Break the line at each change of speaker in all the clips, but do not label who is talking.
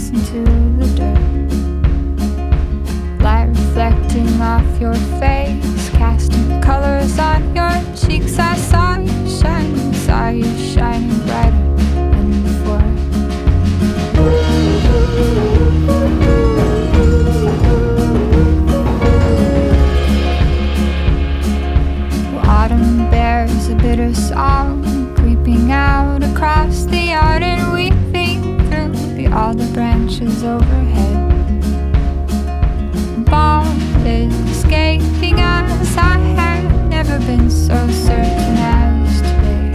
face into the dirt. Light reflecting off your face, casting colors on your cheeks. I saw you shining brighter than before. Autumn bears a bitter song, creeping out across the yard and weeping through the alder branches overhead. Ball is escaping us. I have never been so certain as today.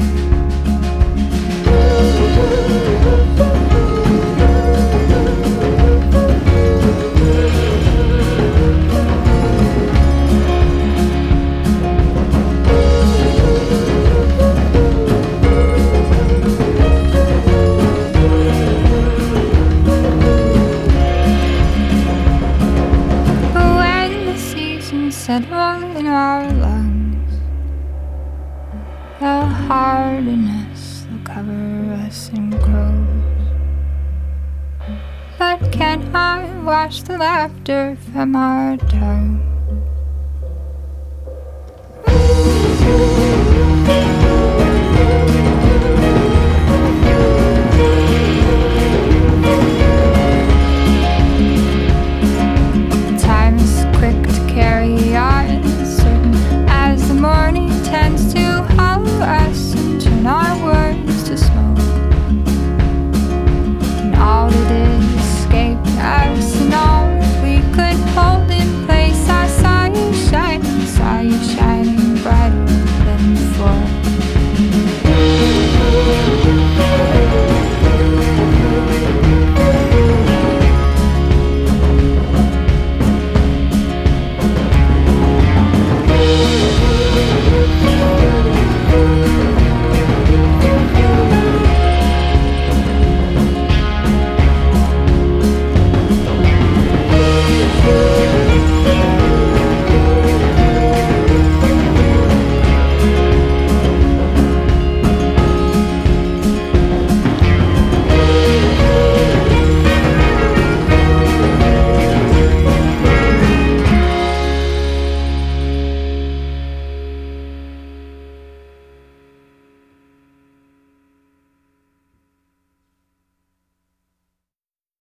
Settle in our lungs, the hardness will cover us in crows. But can I wash the laughter from our tongues?